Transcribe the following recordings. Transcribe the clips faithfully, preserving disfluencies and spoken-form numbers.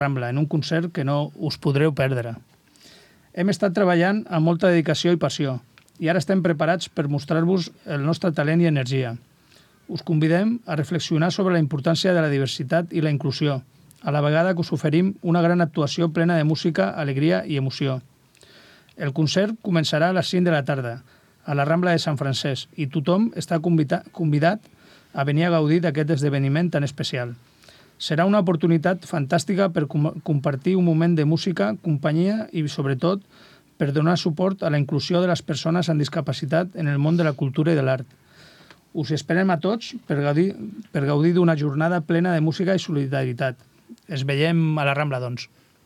Rambla, en un concert que no us podreu perdre. Hem estat treballant amb molta dedicació i passió i ara estem preparats per mostrar-vos el nostre talent i energia. Us convidem a reflexionar sobre la importància de la diversitat i la inclusió, a la vegada que us oferim una gran actuació plena de música, alegria i emoció. El concert començarà a les cinc de la tarda, a la Rambla de Sant Francesc, i tothom està convida- convidat a venir a gaudir d'aquest esdeveniment tan especial. Serà una oportunitat fantàstica per com- compartir un moment de música, companyia i, sobretot, per donar suport a la inclusió de les persones amb discapacitat en el món de la cultura i de l'art. Us esperem a tots per gaudir, per gaudir d'una jornada plena de música i solidaritat. Es veiem a la Rambla, doncs.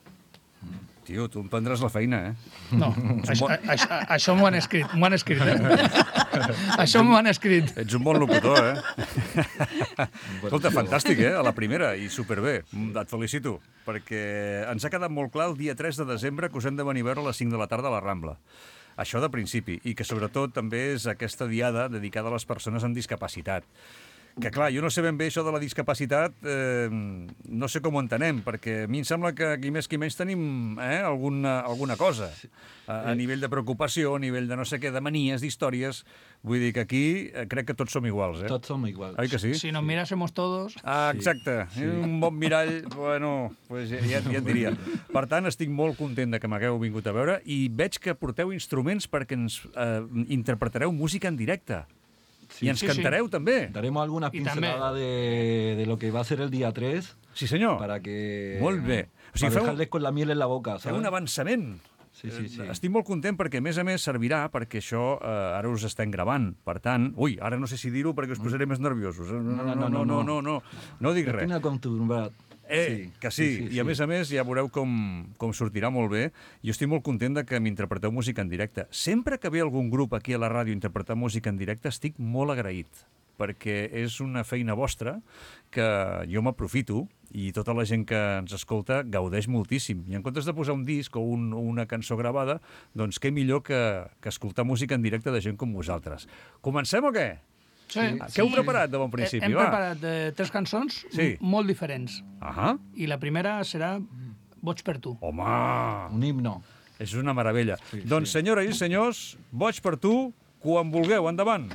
Tio, tu em prendràs la feina, eh? No, això, això, això m'ho han escrit, m'ho han escrit, eh? Això m'ho han escrit. Ets un bon locutor, eh? Escolta, fantàstic, eh? A la primera, i superbé. Et felicito, perquè ens ha quedat molt clar el dia tres de desembre que us hem de venir a veure a les cinc de la tarda a la Rambla. Això de principi, i que sobretot també és aquesta diada dedicada a les persones amb discapacitat. Que clar, jo no sé ben bé això de la discapacitat, eh, no sé com ho entenem, perquè a mi em sembla que qui més qui menys tenim eh, alguna, alguna cosa, a, a nivell de preocupació, a nivell de no sé què, de manies, d'històries. Vull dir que aquí eh, crec que tots som iguals, eh? Tots som iguals. Oi que sí? Si nos mirásemos todos... Ah, exacte. Sí. Un bon mirall, bueno, pues ja, ja et diria. Per tant, estic molt content de que m'hagueu vingut a veure i veig que porteu instruments perquè ens eh, interpretareu música en directe. Sí, I ens sí, cantareu, sí. també. Daremos alguna Y pincelada de, de lo que va a ser el día tres. Sí, senyor. Para que... Molt bé. O sigui, para feu, dejarles con la miel en la boca, feu ¿sabes? un avançament. Sí, sí, sí. Estic molt content perquè, a més a més, servirà perquè això eh, ara us estem gravant. Per tant, ui, ara no sé si dir-ho perquè us posaré més nerviosos. No, no, no, no, no, no, no, no dic res. Estic acostumbrat. Eh, Sí, que sí. sí, sí, I a sí. més a més ja veureu com, com sortirà molt bé. Jo estic molt content de que m'interpreteu música en directe. Sempre que ve algun grup aquí a la ràdio a interpretar música en directe estic molt agraït, perquè és una feina vostra que jo m'aprofito i tota la gent que ens escolta gaudeix moltíssim. I en comptes de posar un disc o, un, o una cançó gravada, doncs què millor que, que escoltar música en directe de gent com vosaltres. Comencem o què? Sí. Què heu preparat de bon principi? Hem Va. preparat eh, tres cançons Sí. molt diferents. Ahà. I la primera serà Boig per tu. Home, Un himno. és una meravella. Sí, doncs, sí. senyores i senyors, boig per tu, quan vulgueu, endavant.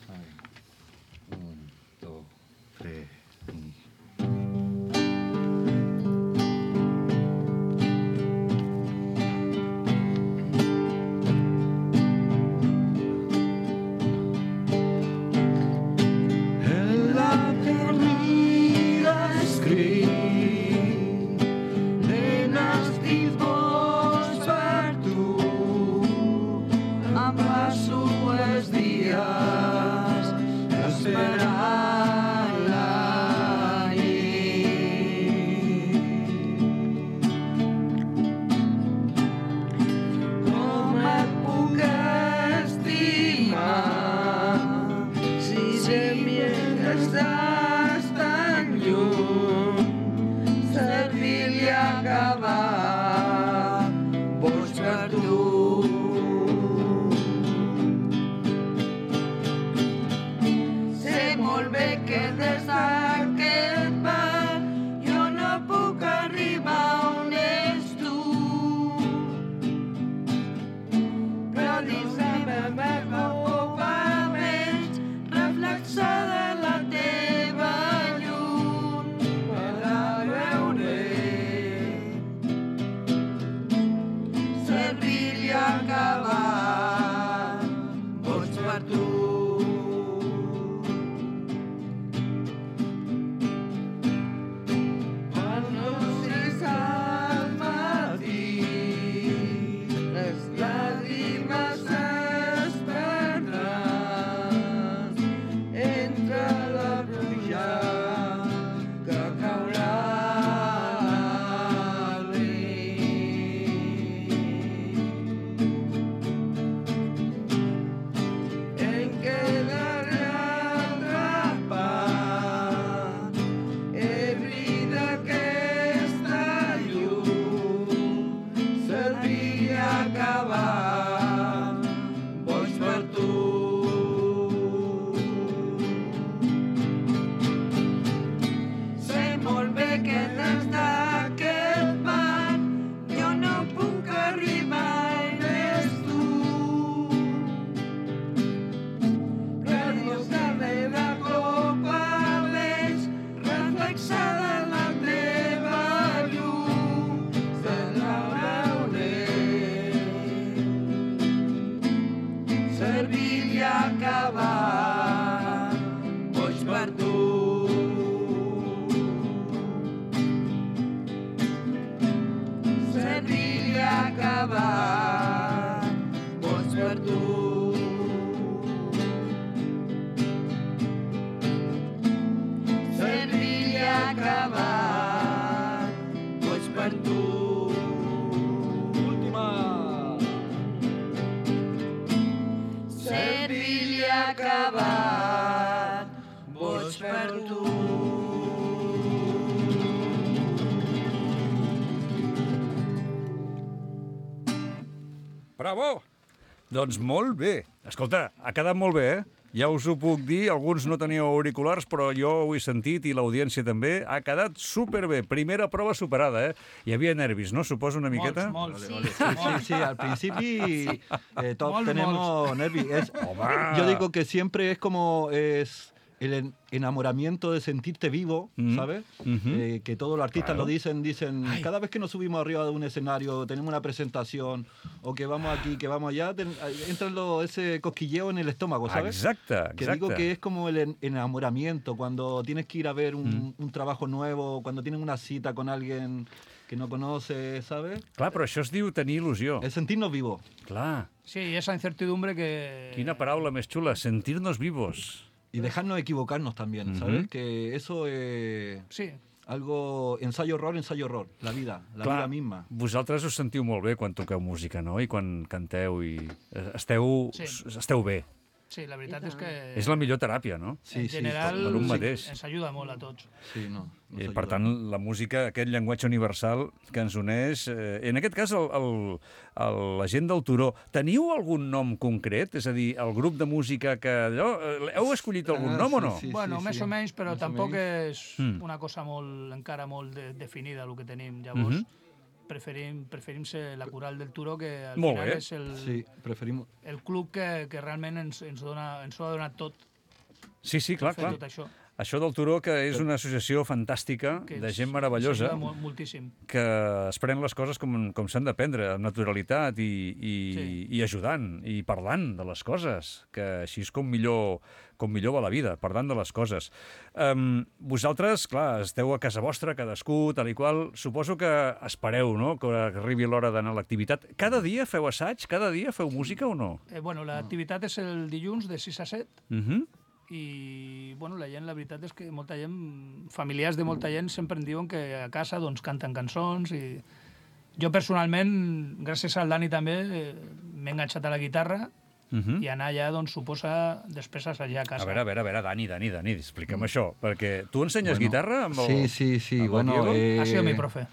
Un, dos, tres. En la dormida escrit nenes dibuix per tu amb les sues dies per tu. Última. Servil·li acabat, boig per tu. Bravo! Doncs molt bé. Escolta, ha quedat molt bé, eh? Ja us ho puc dir, alguns no teníeu auriculars, però jo ho he sentit i l'audiència també. Ha quedat superbé. Primera prova superada, eh? Hi havia nervis, no? Suposo una miqueta? Molts, molts. Vale, vale. Sí, sí, sí, al principio eh, todos Molts, tenemos nervios. Es- yo digo que siempre es como es el en- enamoramiento de sentirte vivo, Mm. ¿sabes? Ujú. Eh, que todos los artistas Claro. lo dicen, dicen, Ay. cada vez que nos subimos arriba de un escenario, tenemos una presentación, o que vamos aquí, que vamos allá, ten- entra lo- ese cosquilleo en el estómago, ¿sabes? Exacte, Que exacte. digo que es como el en- enamoramiento, cuando tienes que ir a ver un, un trabajo nuevo, cuando tienes una cita con alguien que no conoces, ¿sabes? Clar, però això es diu tenir il·lusió. Es sentirnos vivos. Clar, Sí, i esa incertidumbre que... quina paraula més xula, sentir-nos vivos. Y dejarnos equivocarnos también, ¿sabes? Que eso es Sí, algo, ensayo-error, ensayo-error, la vida, la vida misma. Vosaltres us sentiu molt bé quan toqueu música, no? I quan canteu i eh, esteu, Sí. esteu bé. sí, la veritat és que... És la millor teràpia, no? Sí, en sí, general, per un sí, mateix. ens ajuda molt a tots. Sí, no. nos I, ayuda. per tant, la música, aquest llenguatge universal que ens uneix... Eh, en aquest cas, el, el, el, la gent del Turó, teniu algun nom concret? És a dir, el grup de música que... Allò, eh, heu escollit algun Ah, nom o sí, no? sí. bueno, més o menys, però Més o tampoc menys. és Mm. una cosa molt, encara molt de, definida el que tenim. Llavors, Mhm. preferim, preferim ser la Coral del Turó, que al Molt final bé. és el, Sí, preferimos... el club que, que realment ens, ens, dona, ens ho ha donat tot Sí, sí, clar, fer clar. tot això. Això del Turó, que és una associació fantàstica, Que de ens- gent ens meravellosa, ajuda molt, moltíssim. que es pren les coses com, com s'han de prendre, amb naturalitat i, i, Sí. i ajudant, i parlant de les coses, que així és com millor, com millor va la vida, parlant de les coses. Um, vosaltres, clar, esteu a casa vostra, cadascú, tal i qual, suposo que espereu, no?, que arribi l'hora d'anar a l'activitat. Cada dia feu assaig? Cada dia feu música o no? Eh, bueno, l'activitat és el dilluns de sis a set Uh -huh. i bueno, la gent, la veritat és que molta gent, familiars de molta gent sempre em diuen que a casa doncs, canten cançons i jo personalment, gràcies al Dani també, eh, m'he enganxat a la guitarra Uh -huh. i anar allà doncs, suposa després assajar a casa. A veure, a veure, a veure, Dani, Dani, Dani, explica'm mm. això, perquè tu ensenyes Bueno, guitarra amb el... Sí, sí, sí, amb el bueno... Diego? eh, Ha sido mi profe.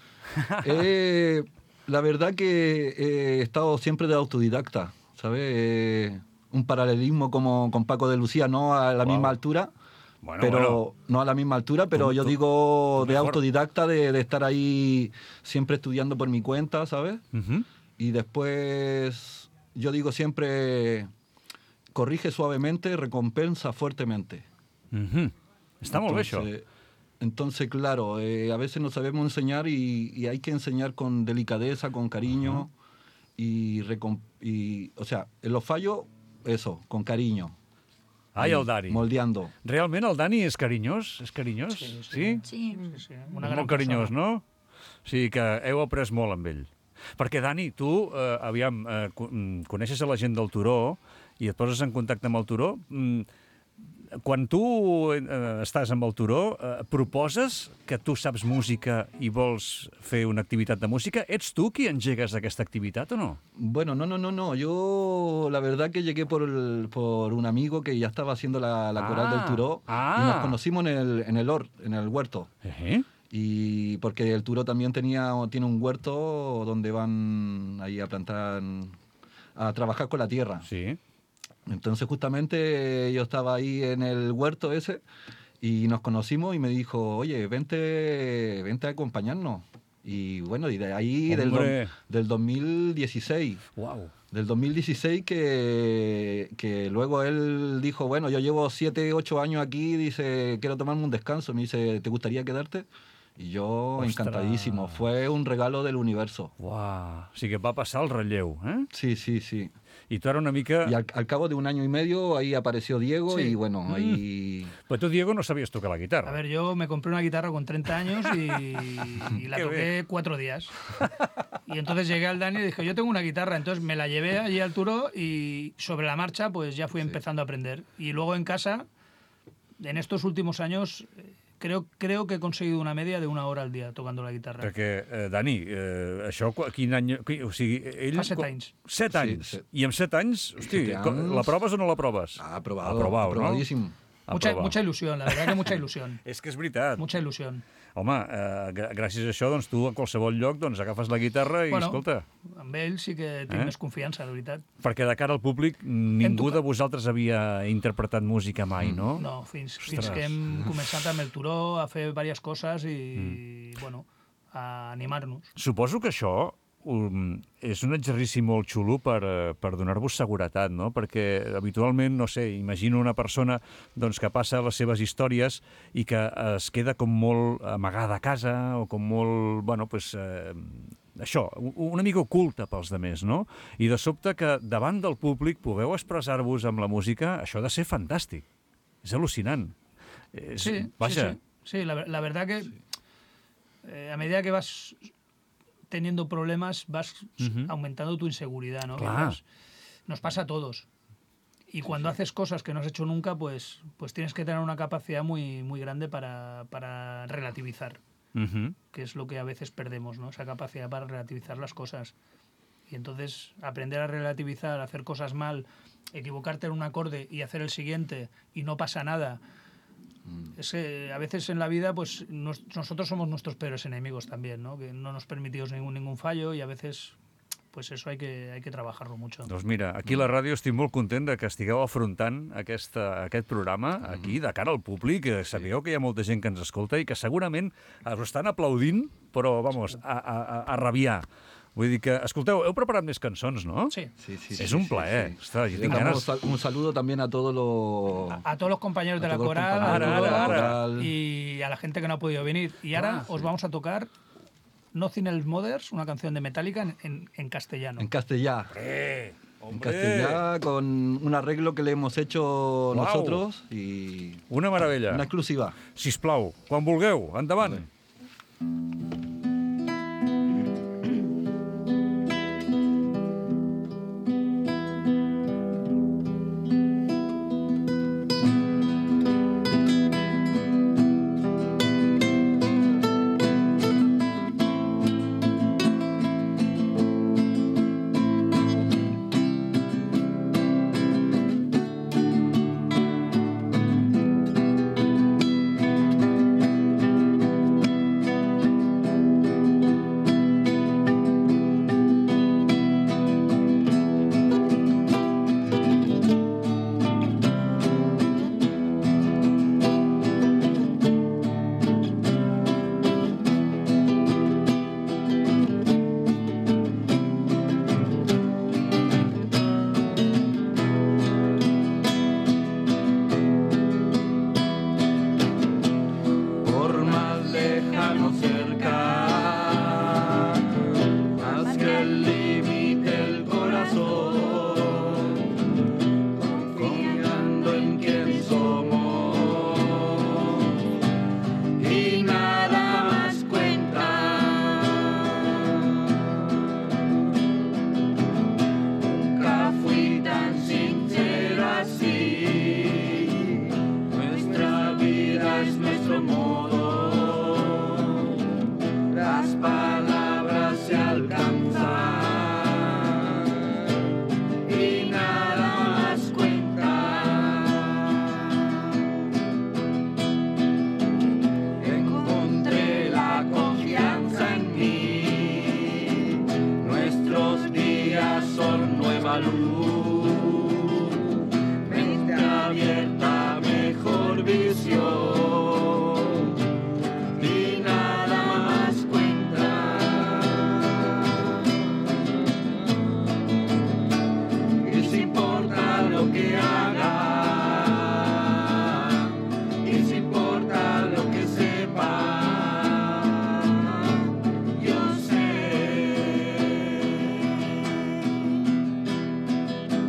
eh, la verdad que he estado siempre de autodidacta, ¿sabes? Eh, un paralelismo como con Paco de Lucía, no a la Wow. misma altura, Bueno, pero bueno. no a la misma altura, pero Tú- yo tú- digo tú de mejor. autodidacta, de, de estar ahí siempre estudiando por mi cuenta, ¿sabes? Uh -huh. Y después, yo digo siempre, corrige suavemente, recompensa fuertemente. Uh -huh. Està molt bé, això. Entonces, entonces, claro, eh, a veces no sabemos enseñar y, y hay que enseñar con delicadeza, con cariño y, recom- y, o sea, en los fallos, eso, con cariño. Ai, el Dani. Moldeando. Realment el Dani és carinyós? És carinyós? Sí, sí. Sí? Sí. Sí, sí, És una gran molt carinyós, persona. no? Sí, que heu après molt amb ell. Perquè, Dani, tu, eh, aviam, eh, co- mm, coneixes a la gent del Turó i et poses en contacte amb el Turó. Mm, quan tu eh, estàs amb el Turó, eh, proposes que tu saps música i vols fer una activitat de música? Ets tu qui engegues aquesta activitat o no? Bueno, no, no, no, no. Yo la verdad que llegué por, el- por un amigo que ya estaba haciendo la, la coral Ah, del Turó ah. y nos conocimos en el, en el Hort, en el huerto. Eh? Y porque el Turó también tenía, tiene un huerto donde van ahí a plantar, a trabajar con la tierra. Sí. Entonces justamente yo estaba ahí en el huerto ese y nos conocimos y me dijo, oye, vente, vente a acompañarnos. Y bueno, y de ahí del, Hombre. do- del dos mil dieciséis. Uau. Del dos mil dieciséis que, que luego él dijo, bueno, yo llevo siete, ocho años aquí, dice, quiero tomarme un descanso. Me dice, ¿te gustaría quedarte? Y yo Ostres. encantadísimo. Fue un regalo del universo. Uau. O sigui que va passar el relleu, eh? Sí, sí, sí. I tu ara una mica... Y al, al cabo de un año y medio ahí apareció Diego Sí. y bueno, ahí... Però tu, Diego, no sabies tocar la A guitarra. ver, yo me compré una guitarra con treinta años y, y la Qué toqué cuatro días. Y entonces llegué al Dani y dije, yo tengo una guitarra. Entonces me la llevé allí al Turó y sobre la marcha pues ya fui empezando a aprender. Y luego en casa, en estos últimos años, eh, creo, creo que he conseguido una media de una hora al dia tocando la guitarra. Perquè, eh, Dani, eh, això qu- quin any... qui- O sigui, ell... Fa set qu- anys. Set Sí, anys. set. I amb set anys, hosti, Siete co- años. la proves o no la proves? Ah, aprobado, Aprobado, no? aprobadísimo. Mucha, Aprovat. mucha ilusión, la verdad que mucha ilusión. És que és veritat. Mucha ilusión. Home, eh, gra- gràcies a això, doncs, tu a qualsevol lloc doncs, agafes la guitarra i, Bueno, escolta, Amb ell sí que tinc Eh? més confiança, la veritat. perquè de cara al públic ningú tocat- de vosaltres havia interpretat música mai, no? No, fins, Ostres. fins que hem començat amb el turó a fer diverses coses i, Mm. bueno, a animar-nos. Suposo que això um, és un exercici molt xulo per, eh, per donar-vos seguretat, no? Perquè habitualment, no sé, imagino una persona doncs, que passa les seves històries i que es queda com molt amagada a casa o com molt, bueno, pues, eh, això, u- una mica oculta pels demés, no? I de sobte que davant del públic pugueu expressar-vos amb la música, això ha de ser fantàstic. És al·lucinant. És, Sí, vaja, sí, sí. Sí, la, la verdad que eh, a medida que vas teniendo problemas, vas Ujú. aumentando tu inseguridad, ¿no? Que Clar. vas- nos pasa a todos. Y cuando haces cosas que no has hecho nunca, pues, pues tienes que tener una capacidad muy, muy grande para, para relativizar, uh-huh. que es lo que a veces perdemos, ¿no? Esa capacidad para relativizar las cosas. Y entonces aprender a relativizar, hacer cosas mal, equivocarte en un acorde y hacer el siguiente y no pasa nada. Es que a veces en la vida, pues nos- nosotros somos nuestros peores enemigos también, ¿no? Que no nos permitimos ningún, ningún fallo y a veces, pues eso hay que, hay que trabajarlo mucho. Doncs mira, aquí a la ràdio estic molt content de que estigueu afrontant aquesta, aquest programa aquí, de cara al públic, que sabeu que hi ha molta gent que ens escolta i que segurament us estan aplaudint, però, vamos, a, a, a, a rabiar. Vull dir que, escolteu, heu preparat més cançons, no? Sí. Sí, sí, És sí, un sí, plaer. sí. Ostres, jo Le tinc damos ganes... un saludo también a todos los... A, a todos los compañeros de a la todos los coral, compañeros Ara, de ara, la ara. coral. y a la gente que no ha podido venir. Y ahora os vamos a tocar Nothing Else Matters, una canción de Metallica en, en, en castellano. En castellano. Eh, En hombre! castellano, con un arreglo que le hemos hecho Guau. nosotros y Una meravella. una exclusiva. Sisplau, quan vulgueu, endavant. Por más lejano cerca, más que el límite el corazón, confiando en quién somos y nada más cuenta. Nunca fui tan sincero así. Nuestra vida es nuestro modo. Las palabras se alcanzan y nada más cuenta. Encontré la confianza en mí. Nuestros días son nueva luz. Mente abierta, mejor visión y nada más cuenta. Y si importa lo que haga, y si importa lo que sepa, yo sé.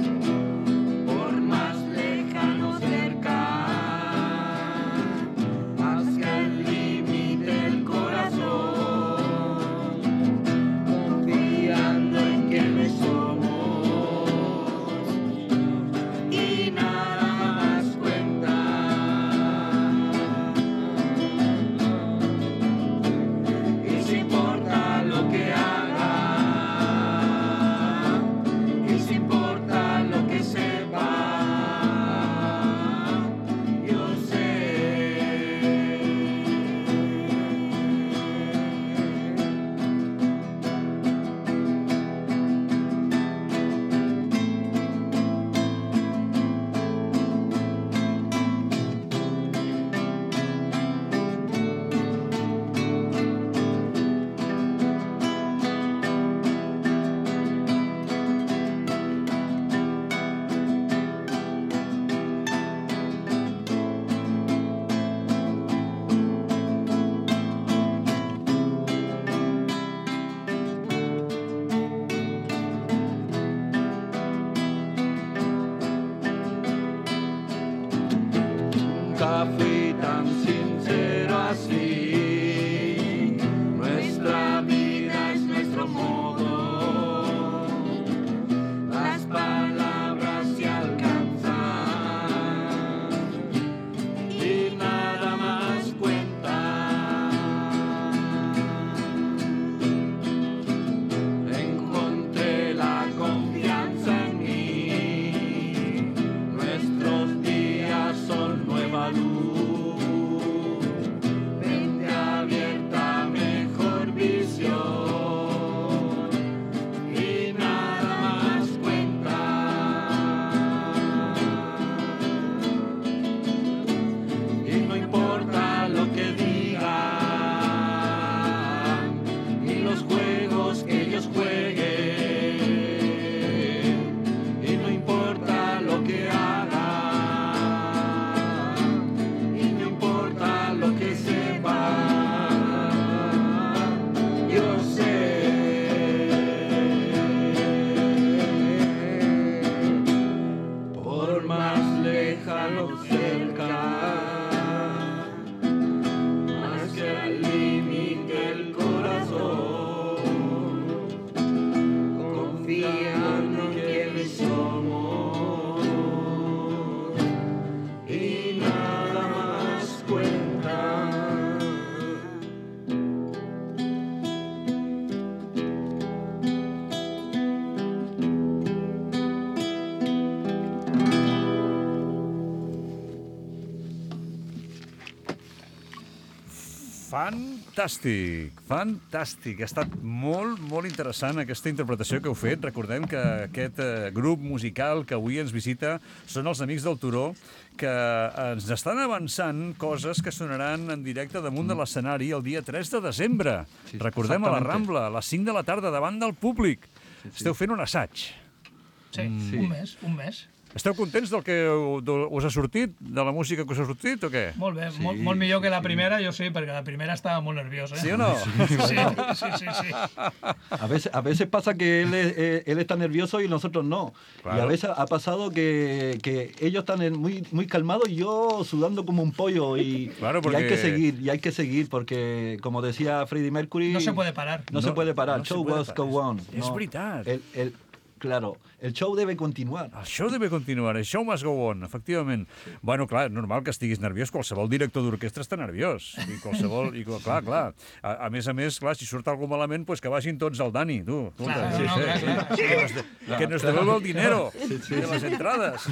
Fantàstic, fantàstic. Ha estat molt, molt interessant aquesta interpretació que heu fet. Recordem que aquest eh, grup musical que avui ens visita són els Amics del Turó, que ens estan avançant coses que sonaran en directe damunt de l'escenari el dia tres de desembre. Sí, Recordem, a la exactamente. Rambla, a les cinc de la tarda, davant del públic. Sí, sí. Esteu fent un assaig. Sí, Sí. un mes, un mes. Esteu contents del que us ha sortit, de la música que us ha sortit, o què? Molt bé, Sí, molt, molt millor sí, que la sí. primera, jo sí, perquè la primera estava molt nerviosa. Sí o no? Sí, sí, sí, sí. A veces, a veces pasa que él, es- eh, él está nervioso y nosotros no. Claro. Y a veces ha pasado que, que ellos están en- muy, muy calmados y yo sudando como un pollo. Y, Claro, y porque- hay que seguir, y hay que seguir, porque como decía Freddie Mercury... No se puede parar. No, No, se puede parar. no se Show puede must parar. go on. Es No, veritat. El, el, claro, el show debe continuar. El show deve continuar, el show must go on, efectivament. Bueno, clar, és normal que estiguis nerviós, qualsevol director d'orquestra està nerviós. I qualsevol, i, clar, clar. A, a més a més, clar, si surt algú malament, pues que vagin tots al Dani, tu. Clar, Escolta, no, no, clar, clar. Que nos, de, que nos devuelva el dinero de les entrades.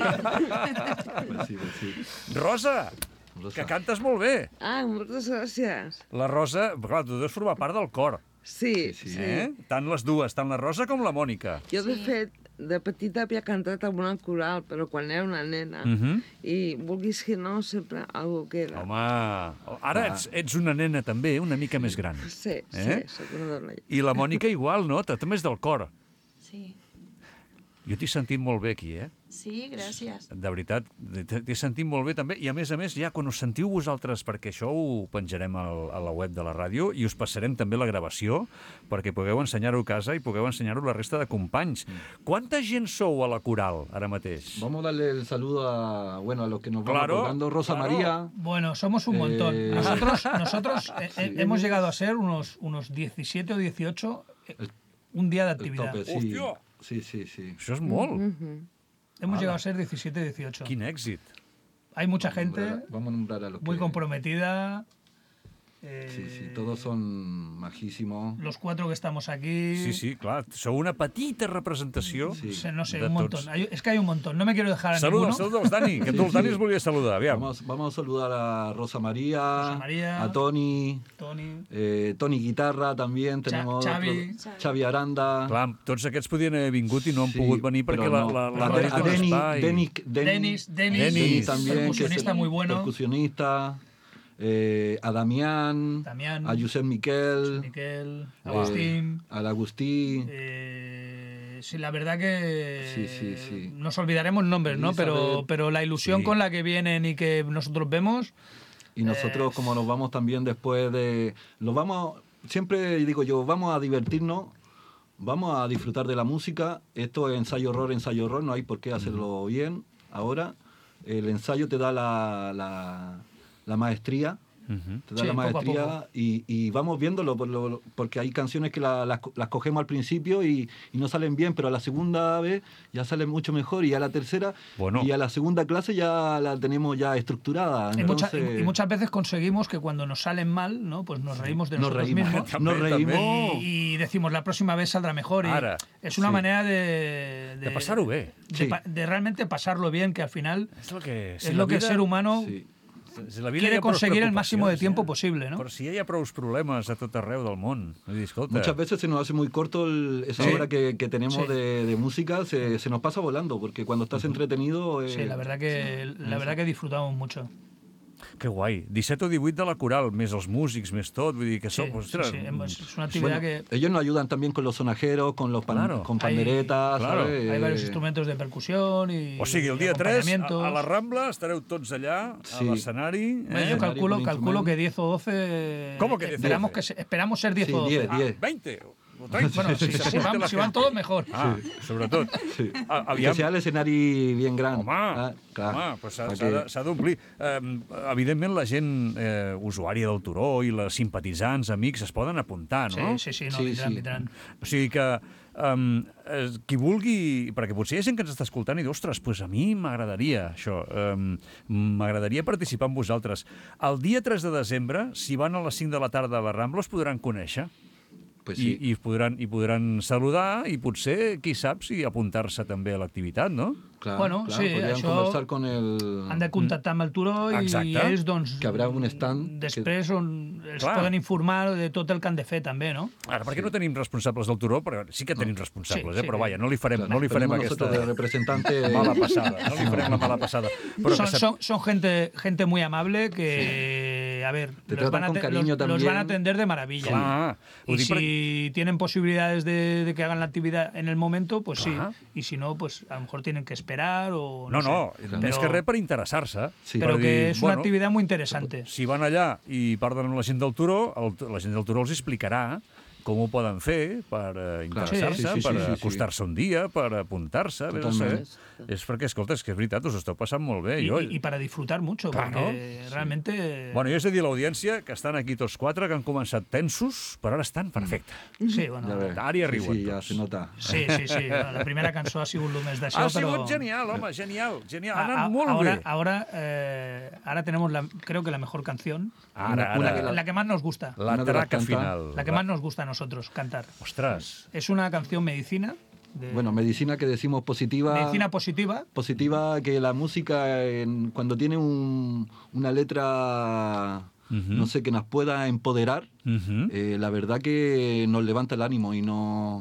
Pues sí, pues sí. Rosa, Rosa. que cantes molt bé. Ah, moltes gràcies. La Rosa, clar, tu deus formar part del cor, Sí, Sí, sí. sí. eh? Tant les dues, tant la Rosa com la Mònica. Jo, de fet, de petita havia cantat amb una coral, però quan era una nena. Mhm. I vulguis que no, sempre algo queda. Home, ara ets, ets una nena també, una mica més gran. Sí, sí, Eh? soc una dona. I la Mònica igual, no? També és del cor. Sí, Jo t'he sentit molt bé aquí, eh? sí, gràcies. De veritat, t'he t'he sentit molt bé també. I a més a més, ja quan us sentiu vosaltres, perquè això ho penjarem al, a la web de la ràdio i us passarem també la gravació perquè pugueu ensenyar-ho a casa i pugueu ensenyar-ho a la resta de companys. Quanta gent sou a la coral ara mateix? Vamos a darle el saludo a, bueno, a los que nos vamos Claro, acordando. Rosa claro. María. Bueno, somos un montón. Eh, Nosotros, nosotros eh, eh, hemos llegado a ser unos, unos diecisiete o dieciocho eh, un día de El actividad. tope, sí. Hostia. Sí, sí, sí. Això és molt. Hemos llegado a ser diecisiete, dieciocho. Quin èxit. Hay mucha gente Vamos a nombrar a los muy que... comprometida. eh, Sí, sí, todos son majísimos. Los cuatro que estamos aquí. Sí, sí, clar. Sou una petita representació. Sí. Se- No sé, de un tots. montón. Hay- es que hay un montón. No me quiero dejar a Saluda, ninguno. saluda els Dani, que tu el Dani els volia saludar. Aviam. Vamos, vamos a saludar a Rosa María, Rosa María. a Tony, Tony. eh, Tony Guitarra también, tenemos Xavi. otro- Xavi Aranda. Clar, tots aquests podien haver vingut i no han Sí, pogut venir perquè pero la, no. la, la A ràdio a té un Denny, espai. Denny, Denis, Dennis, Denis, Denis Denis también, que es percusionista muy bueno. percusionista. eh, a Damián, Damián. a Josep Miquel, Miquel, eh, Agustín. al Agustí. Eh, sí, la verdad que Sí, sí, sí. nos olvidaremos nombres, ¿no? Pero, Elizabeth. pero la ilusión Sí. con la que vienen y que nosotros vemos, Y nosotros, como nos vamos también después de... Los vamos, siempre digo yo, vamos a divertirnos, vamos a disfrutar de la música. Esto es ensayo-horror, ensayo-horror, no hay por qué hacerlo bien ahora. El ensayo te da la, la, la maestría. Mhm. Te da Sí, la poco a maestría poco. y, y vamos viéndolo por lo- porque hay canciones que la- las, co- las cogemos al principio y, y no salen bien, pero a la segunda vez ya salen mucho mejor y a la tercera Bueno. y a la segunda clase ya la tenemos ya estructurada. y, mucha- Entonces, y muchas veces conseguimos que cuando nos salen mal, ¿no? Pues nos reímos de nos nosotros reímos, mismos. nos También, reímos. también. Y, y decimos, la próxima vez saldrá mejor. Y Ara. es una Sí. manera de... De passar-ho bé. De, Sí. pa- de realmente pasarlo bien, que al final És el que... es lo que el ser humano sí. si la vida quiere hi ha prou conseguir el máximo de preocupacions, tiempo eh? posible, ¿no? Però si ja hi ha prou problemes a tot arreu del món. Vull dir, escolta, Muchas veces se nos hace muy corto el- esa Sí. hora que, que tenemos Sí. de, de música, se, se nos pasa volando, porque cuando estás entretenido... eh, Sí, la verdad que, la verdad que disfrutamos mucho. que guai. disset o divuit de la coral, més els músics, més tot. Vull dir que Sí, sou... sí, ostres, sí, hemos- es una actividad Bueno, que ellos nos ayudan también con los sonajeros, con los pan- Claro. con Hay- panderetas, claro. ¿sabes? hay varios Eh, instrumentos de percusión y O sigui, el y dia tres, a, acompañamientos. a la Rambla, estareu tots allà, a Sí. l'escenari. Bueno, Eh? yo calculo, con calculo instrumento. que diez o doce. ¿Cómo que diez o esperamos, doce? que se- esperamos ser diez Sí, o doce. diez, Ah, diez. veinte o treinta. Bueno, si, si van, si van todos, mejor. Ah, sobretot. Sí. A, Que aviam, sea el escenari bien gran. home, Ah, clar. home pues s'ha Perquè- s'ha de- s'ha d'omplir. Eh, evidentment, la gent eh, usuària del Turó i les simpatitzants, amics, es poden apuntar, no? Sí, sí, sí, no, Sí, vendrán, sí. vendrán. O sigui que um, eh, qui vulgui... Perquè potser hi ha gent que ens està escoltant i diu, ostres, pues a mi m'agradaria això. Um, m'agradaria participar amb vosaltres. El dia tres de desembre, si van a les cinc de la tarda a la Rambla, us podran conèixer. Pues I, sí. i, podran, i podran saludar i potser, qui sap, si apuntar-se també a l'activitat, no? Claro, Bueno, claro, sí, podrían això conversar con el... Han de contactar amb el turó i Exacte. ells, doncs, Que haurà un stand després on els Clar. poden informar de tot el que han de fer, també, no? Ara, perquè no tenim responsables del turó, però sí que tenim responsables, Sí, eh? sí. Però vaja, no li farem, no li farem Ponemos aquesta nosotros de representante... mala passada. No li farem la mala passada. Però Son, que sap... son, son gente, gente muy amable que, a ver, Te los tratan van a, con te- cariño los, los también. van a atender de maravilla. Clar. Ho Y dic si perquè- tienen posibilidades de, de que hagan la actividad en el momento, pues Clar. sí. Y si no, pues a lo mejor tienen que esperar o No, no, sé. més Però- que res per interessar-se. Sí. Pero Per que dir, es una bueno, actividad muy interesante. Si van allà i parlen amb la gent del turó, el, la gent del turó els explicarà com ho poden fer per eh, interessar-se, Sí, sí, sí, per sí, sí, sí. acostar-se un dia, per apuntar-se. Bé, no sé. Totalment. És perquè, escolta, és que és veritat, us ho esteu passant molt bé. Y, Jo, y- y para disfrutar mucho, Claro. porque realmente... Bueno, jo he de dir a l'audiència que estan aquí tots quatre, que han començat tensos, però ara estan perfecte. Sí, bueno, Ya ves. Ara hi arriben Sí, sí, ya tots. se nota. sí, sí, sí. La primera cançó ha sigut el més d'això, Ha però... sigut genial, home, genial, genial. Ha A- anat a- molt ahora, bé. ahora, eh, ahora tenemos, la, creo que la mejor canción, Ara, una ara, que la que más nos gusta, la una de las traca canta- final. la que más nos gusta a nosotros cantar. Ostres, Es una canción medicina, de Bueno, medicina que decimos positiva... medicina positiva. Positiva, que la música, en- cuando tiene un- una letra, Ujú. no sé, que nos pueda empoderar, uh eh, la verdad que nos levanta el ánimo y nos,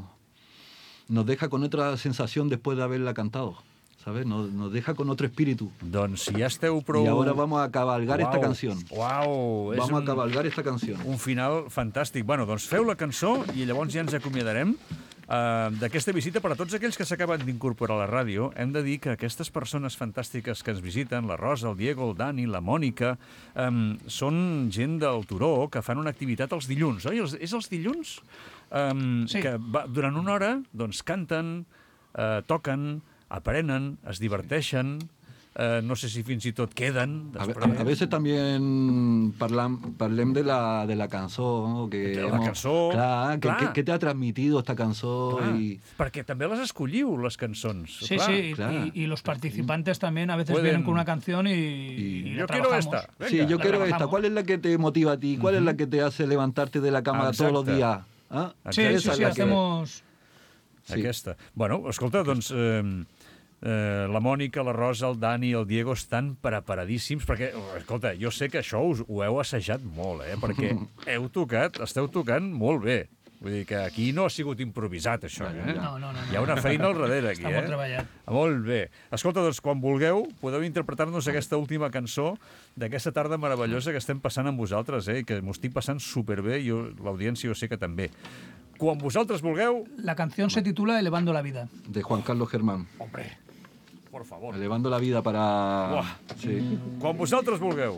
nos deja con otra sensación después de haberla cantado, ¿sabes? Nos, nos deja con otro espíritu. doncs si ja esteu prou... Y ahora vamos a cabalgar esta canción. Uau, és Vamos un, a cabalgar esta canción. un final fantàstic. Bueno, doncs feu la cançó i llavors ja ens acomiadarem uh, d'aquesta visita. Per a tots aquells que s'acaben d'incorporar a la ràdio, hem de dir que aquestes persones fantàstiques que ens visiten, la Rosa, el Diego, el Dani, la Mònica, um, són gent del Turó que fan una activitat els dilluns, oi? Els, és els dilluns? Um, Sí. Que va, durant una hora doncs, canten, uh, toquen, aprenen, es diverteixen, eh, no sé si fins i tot queden. A, ve- després. a- a veces también parlam, parlem de la, de la canción. ¿no? Que De la hemos- cançó, Claro, que, clar. que- que te ha transmitido esta canción. Clar, Y, perquè també les escolliu, les cançons. Sí, clar. sí, y- claro. y, y los participantes también a veces Pueden- vienen con una canción y, Y- y la Yo quiero trabajamos. esta. Venga, sí, yo la quiero esta. trabajamos. ¿Cuál es la que te motiva a ti? ¿Cuál es la que te hace levantarte de la cama Exacte. todos los días? ¿Ah? Sí, Esa sí, es sí, la que- hacemos... Sí. Aquesta. Bueno, escolta, doncs... Eh, eh, la Mònica, la Rosa, el Dani i el Diego estan preparadíssims perquè, escolta, jo sé que això us, ho heu assajat molt, eh? Perquè heu tocat, esteu tocant molt bé. Vull dir que aquí no ha sigut improvisat, això, eh? No, no, no, no. Hi ha una feina al darrere, aquí, Està eh? molt treballat. Molt bé. Escolta, doncs, quan vulgueu, podeu interpretar-nos aquesta última cançó d'aquesta tarda meravellosa que estem passant amb vosaltres, eh? I que m'ho estic passant superbé, i jo- l'audiència jo sé que també. Quan vosaltres vulgueu... La canción se titula Elevando la vida. De Juan Carlos Germán. Hombre, por favor. Elevando la vida para... Buah. Sí. Quan vosaltres vulgueu.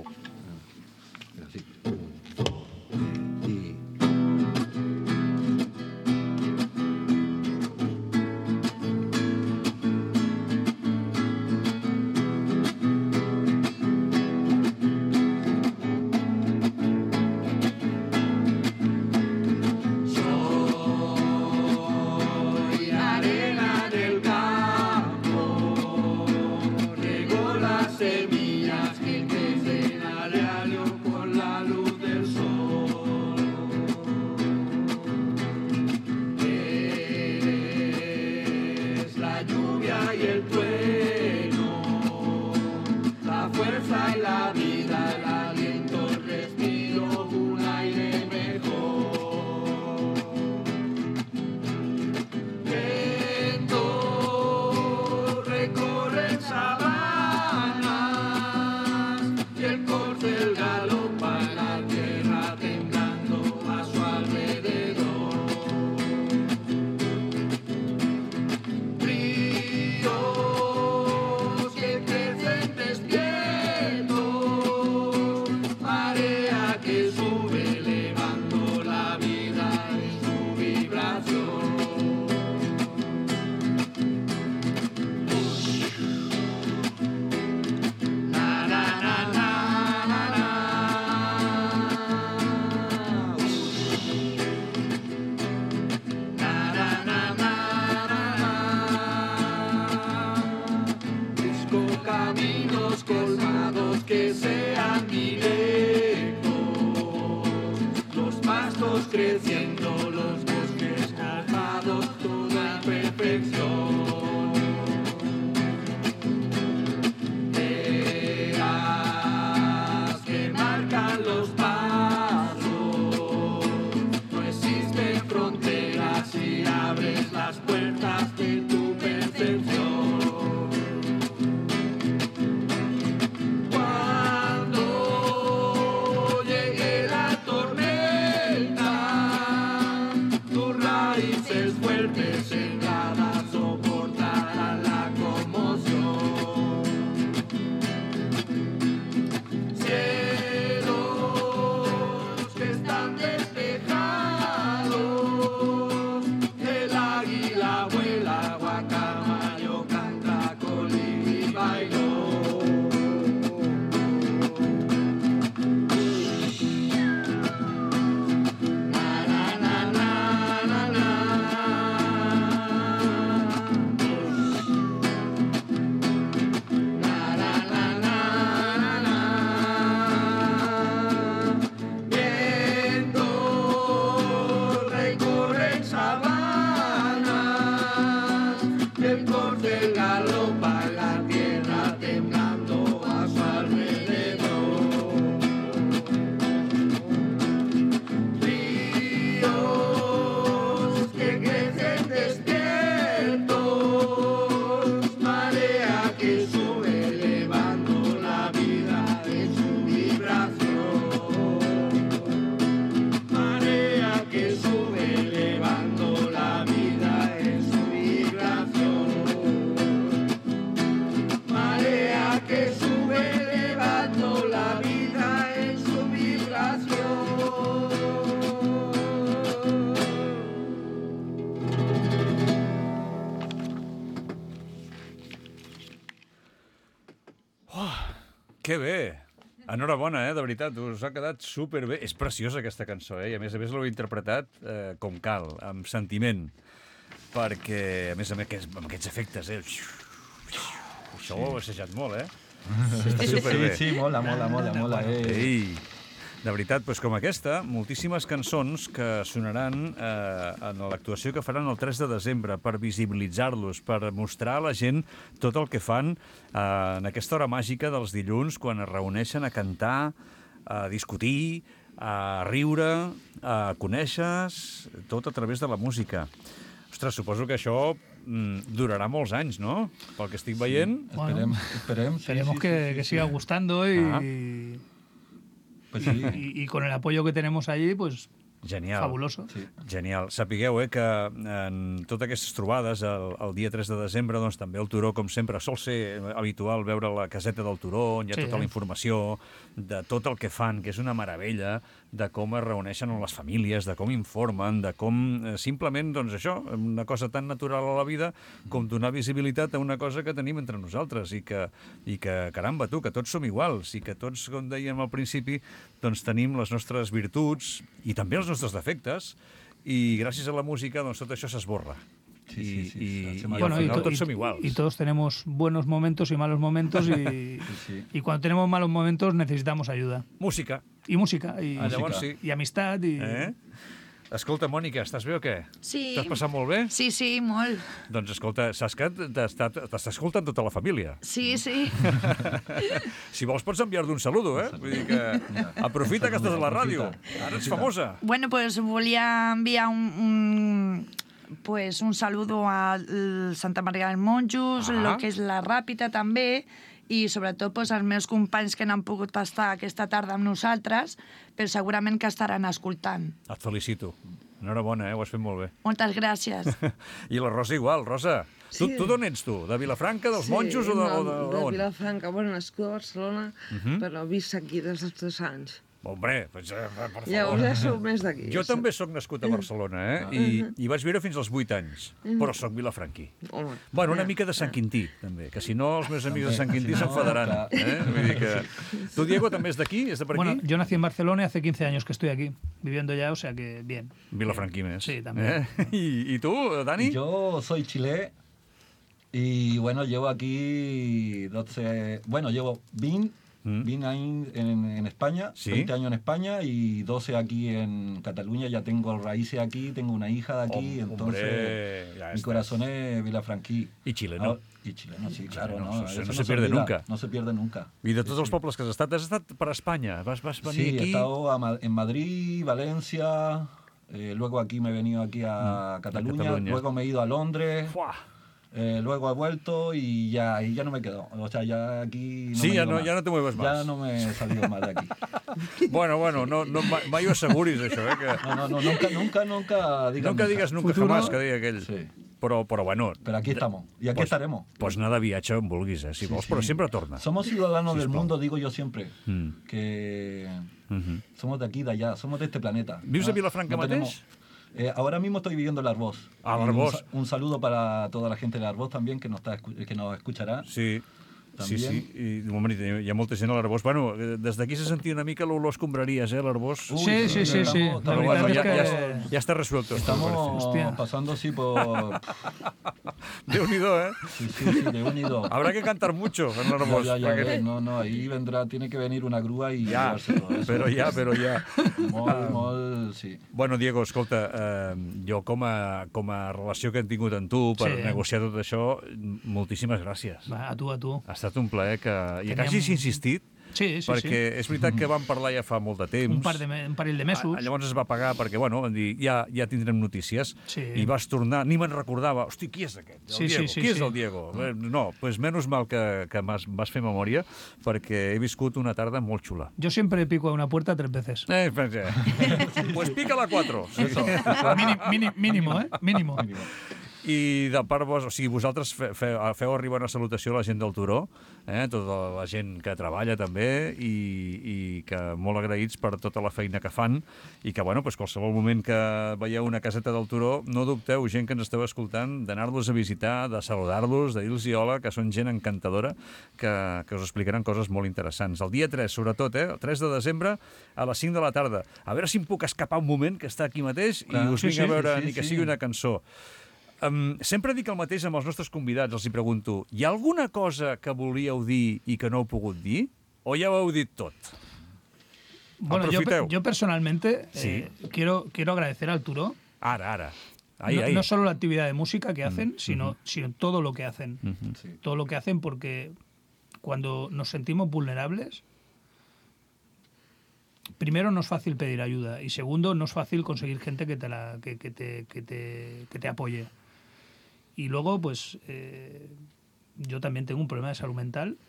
Así. Y... Soy arena del campo, riego las semillas que crecen a diario con la luz del sol. Eres la lluvia y el trueno, la fuerza y la vida, el aliento, el respiro, un aire mejor. Viento recorre sabanas y el corcel galopa en la tierra temblando a su alrededor. Ríos que crecen despiertos, marea que sube elevando la vida en su vibración. Na na na na na na. Na na na na na na. Busco caminos colmados que sean directos, los pastos creciendo, los bosques perfección. Eras que marcan los pasos, no existen fronteras y abres las puertas de tu percepción. Cuando llegue la tormenta, tus raíces fuertes en nada soportarán la conmoción. Cielos que están despejados, el águila vuela, guacamayo canta, colibrí bailó. Na, na, na, na, na, na. Na, na, na, na, na, na. Vientos recorren sabanas, el corcel galopa en la tierra temblando a su alrededor. Ríos que crecen despiertos, marea que sube elevando la vida en su vibración. Marea que sube elevando la vida en su vibración. Marea que sube elevando la vida en su vibración. Que bé! Enhorabona, eh, de veritat, us ha quedat superbé. És preciosa aquesta cançó, eh? I a més a més l'heu interpretat eh, com cal, amb sentiment. Perquè, a més a més, aquests, amb aquests efectes, eh? Això ho heu assajat molt, eh? Està superbé. Sí, sí, mola, mola, mola, mola. Eh. Ei, de veritat, doncs com aquesta, moltíssimes cançons que sonaran eh, en l'actuació que faran el tres de desembre per visibilitzar-los, per mostrar a la gent tot el que fan eh, en aquesta hora màgica dels dilluns, quan es reuneixen a cantar, a discutir, a riure, a conèixer, tot a través de la música. Ostres, suposo que això mm, durarà molts anys, ¿no? Pel que estic veient. Esperem, esperem. Sí, Esperemos sí, que, sí, que sí. siga gustando y, Ah. Pues sí. y, y con el apoyo que tenemos allí, pues Genial. fabuloso. Sí. Genial. Sapigueu eh, que en totes aquestes trobades, el, el dia tres de desembre, doncs, també el Turó, com sempre, sol ser habitual veure la caseta del Turó, on hi ha Sí, tota eh? la informació de tot el que fan, que és una meravella, de com es reuneixen amb les famílies, de com informen, de com eh, simplement, doncs això, una cosa tan natural a la vida com donar visibilitat a una cosa que tenim entre nosaltres i que, i que caramba, tu, que tots som iguals i que tots, com dèiem al principi, doncs tenim les nostres virtuts i també els nostres defectes i gràcies a la música doncs tot això s'esborra. Sí, I, sí, sí, i, sí, i sí. al Bueno, y, final to- tots y- som iguals. y todos tenemos buenos momentos y malos momentos y, sí. y cuando tenemos malos momentos necesitamos ayuda. Música. Y música, y, Ah, llavors sí. y amistad. Y... Eh? Escolta, Mònica, estàs bé o què? Sí. T'has passat molt bé? Sí, sí, molt. Doncs escolta, saps que t'està t'està escoltant tota la família. Sí, sí. Si vols pots enviar-te un saludo, eh? Vull dir que aprofita que estàs a la ràdio. Ara ets famosa. Bueno, pues volia enviar un, un, pues un saludo a l- Santa Maria dels Monjos, Ah. lo que és la Ràpita també, i sobretot pues, als meus companys que no han pogut estar aquesta tarda amb nosaltres, però segurament que estaran escoltant. Et felicito. Enhorabona, eh? Ho has fet molt bé. Moltes gràcies. I la Rosa igual, Rosa. Tu, Sí. tu d'on ets, tu? De Vilafranca, dels monjos o de, o de, de, d'on? Vilafranca, bueno, nascuda a Barcelona, però visc aquí des dels tres anys. Hombre, pues, eh, per favor. Llavors ja sou més d'aquí. Jo també sóc nascut a Barcelona, eh? I, i vaig viure fins als vuit anys, però sóc vilafranquí. Home, Bueno, una ja. mica de Sant Quintí, també, que si no els meus amics de Sant Quintí si no, s'enfadaran. clar. Eh? Vull dir que... Tu, Diego, també és d'aquí? És de per aquí? Bueno, yo nací en Barcelona y hace quince años que estoy aquí, viviendo ya, o sea que bien. Vilafranquí més. Sí, també. Eh? I, I tu, Dani? Yo soy chilé y bueno, llevo aquí doce, bueno, llevo veinte Mm. Vine ahí en, en España, ¿Sí? veinte años en España y doce aquí en Cataluña. Ya tengo raíces aquí, tengo una hija de aquí, Hom- entonces hombre, ya mi estás. corazón es vilafranquí. I xileno. Ahora- y chileno, sí, claro. chileno, no, eso eso no se pierde olvida, nunca. No se pierde nunca. I de tots els pobles que has estat, has estat per Espanya? Vas, vas venir Sí, he aquí? estado a Ma- en Madrid, Valencia, eh, luego aquí me he venido aquí a, Mm, Cataluña, a Cataluña. luego me he ido a Londres, Fuà. eh, luego he vuelto y ya, y ya no me quedo. O sea, ya aquí no Sí, me he ya ido no- más. ya no te mueves Ya más. no me he salido más de aquí. Bueno, bueno, no, no, mai, mai ho asseguris, això, eh? Que... No, no, no, nunca, nunca, nunca digas Nunca digas nunca Futuro. jamás, que deia aquell. Sí. Però, però bueno... Pero aquí estamos, y aquí pues, estaremos. Pues anar de viatge on vulguis, eh, si vols, però sempre torna. Somos ciudadanos del Sisplau. mundo, digo yo siempre, Mm. que Mhm. somos de aquí, de allá, somos de este planeta. ¿Vives a Vilafranca mateix? tenemos- Eh, ahora mismo estoy viviendo en Arbós. Ah, Y un Arbós. sa- Un, saludo para toda la gente de Arbós también que nos, está, escu- que nos escuchará. Sí, sí, També. sí. I, de moment, hi ha molta gent a l'Arbós. Bueno, eh, des d'aquí se sentia una mica l'olor escombraries, eh, l'Arbós. Uy, Sí, sí, sí, sí. estamos- La Però estamos- veritat bueno, és ja, que... ja, ja està resuelto. esto, me parece. Estamos Hostia. pasando así por... Déu-n'hi-do, eh? Sí, sí, sí, de unido. Habrá que cantar mucho en l'Arbós. Ya, ya, ya, perquè- ves, no, no, ahí vendrá, tiene que venir una grúa y Ja, llevarse todo eso. però ja, però ja. Molt, molt, sí. Bueno, Diego, escolta, eh, jo com a, com a relació que hem tingut amb tu per Sí. negociar tot això, moltíssimes gràcies. Va, a tu, a tu. Ha estat un plaer que, i que Teníem- hagis insistit, Sí, sí, perquè sí. és veritat que vam parlar ja fa molt de temps. Un, par de, me- un parell de mesos. Ah, llavors es va pagar perquè, bueno, van dir, ja, ja tindrem notícies. Sí. I vas tornar, ni me'n recordava. Hosti, qui és aquest? El Sí, Diego. sí, sí, qui és sí. el Diego? Eh, No, doncs menys mal que, que m'has vas fer memòria, perquè he viscut una tarda molt xula. Yo siempre pico a una puerta tres veces. Eh, pues, eh. pues pica-la quatre. Sí. Mini- mini- mínimo, ¿eh? Mínimo. I de part vos, o sigui, vosaltres fe, fe, feu arribar una salutació a la gent del Turó, eh, tota la gent que treballa també i, i que molt agraïts per tota la feina que fan i que, bueno, pues, qualsevol moment que veieu una caseta del Turó, no dubteu, gent que ens esteu escoltant, d'anar-los a visitar, de saludar-los, de dir-los hola, que són gent encantadora, que, que us explicaran coses molt interessants. El dia tres, sobretot, eh, el tres de desembre, a les cinc de la tarda. A veure si em puc escapar un moment, que està aquí mateix, Clar, i us sí, vinc a sí, veure sí, ni que sí. sigui una cançó. Um, sempre dic el mateix amb els nostres convidats, els hi pregunto, hi ha alguna cosa que volíeu dir i que no heu pogut dir? O ja ho heu dit tot? Bueno, yo, Aprofiteu. yo personalmente Sí. eh, quiero, quiero agradecer al Turó Ara, ara. Ahí, no, ahí. no solo la actividad de música que hacen, sino, sino todo lo que hacen. Sí. Todo lo que hacen porque cuando nos sentimos vulnerables, primero no es fácil pedir ayuda y segundo no es fácil conseguir gente que te, la, que, que te, que te, que te apoye. Y luego, pues, eh, yo también tengo un problema de salud mental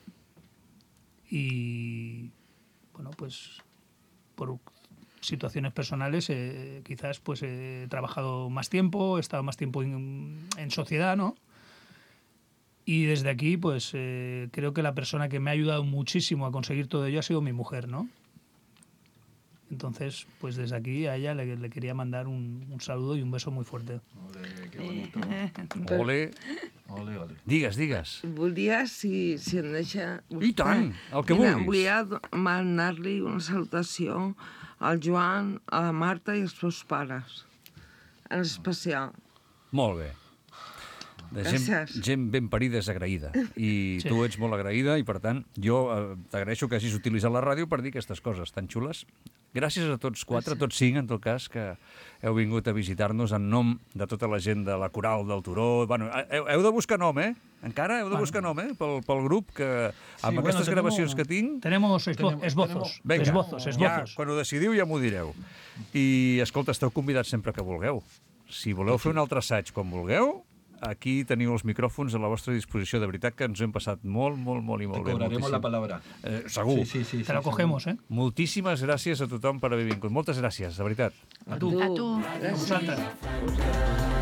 y, bueno, pues, por situaciones personales, eh, quizás, pues, he trabajado más tiempo, he estado más tiempo en, en sociedad, ¿no? Y desde aquí, pues, eh, creo que la persona que me ha ayudado muchísimo a conseguir todo ello ha sido mi mujer, ¿no? Entonces, pues desde aquí a ella le, le quería mandar un, un saludo y un beso muy fuerte. Ole, qué bonito. Ole. Ole, ole. Digues, digues. Volia, si, si em deixa... I tant, el que Mira, vulguis. Volia demanar-li una salutació al Joan, a la Marta i als seus pares, en especial. Molt bé. De gent, Gràcies. gent ben parida és agraïda. I Sí. tu ets molt agraïda i, per tant, jo eh, t'agraeixo que hagis utilitzat la ràdio per dir aquestes coses tan xules. Gràcies a tots quatre, a tots cinc, en tot cas, que heu vingut a visitar-nos en nom de tota la gent de la Coral del Turó. Bueno, heu, heu de buscar nom, eh? Encara heu de buscar nom, eh? Pel, pel grup, que amb bueno, aquestes tenemos- gravacions que tinc... Tenemos esbo- Tenemos- esbozos, Vinga, esbozos, ja, esbozos. quan ho decidiu ja m'ho direu. I, escolta, esteu convidats sempre que vulgueu. Si voleu fer un altre assaig quan vulgueu, aquí teniu els micròfons a la vostra disposició. De veritat que ens ho hem passat molt, molt, molt i Te molt bé. cobraremos moltíssim. la palabra. Eh, segur. Sí, sí, sí. Te sí, lo cogemos, ¿eh? Moltíssimes gràcies a tothom per haver vingut. Moltes gràcies, de veritat. A tu. A tu. A vosaltres. Gràcies.